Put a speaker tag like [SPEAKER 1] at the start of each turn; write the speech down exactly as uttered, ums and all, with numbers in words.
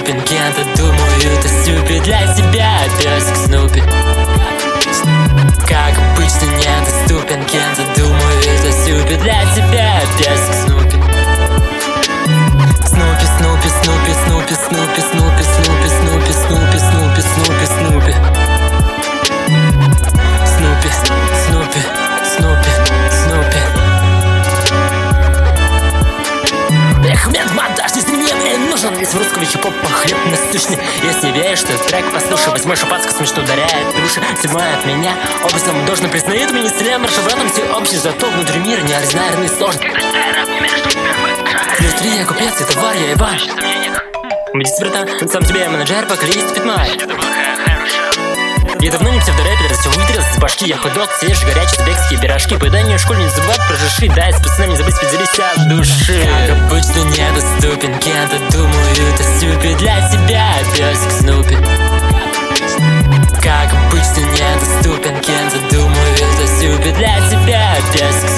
[SPEAKER 1] недоступен кем-то, думаю, это Снупи для тебя, песик Снупи. Как обычно недоступен кем-то, думаю, это Снупи для тебя, песик Снупи. Снупи, Снупи, Снупи, Снупи, Снупи, Снупи, Снупи, Снупи, Снупи, Снупи, Снупи, Снупи. Снупи, Снупи, Снупи, Снупи. Эх, монтаж несменный, нужен весь в русского хип-хопа хлеб насущный. Если веришь, что этот трек послушай, возьмешь шапацку, смешно ударяет души. Седьмое от меня образом должно признает меня исцеляем маршевратом все общее, зато внутри мира неординарный и сложный. Внутри я купец, и товар я ебан. Убедись, братан, сам тебе менеджер, пока лист пятмай. Я давно не псевдорэпер, все вытряс с башки. Я худок, свежий, горячий, узбекские пирожки. Поедание в школе не забывать про жиши. Дай с пацанами не забыть поделись от души. Как обычно недоступен кем-то, думаю, это Снупи для тебя, песик Снупи. Как обычно недоступен кем-то, думаю, это Снупи для тебя, песик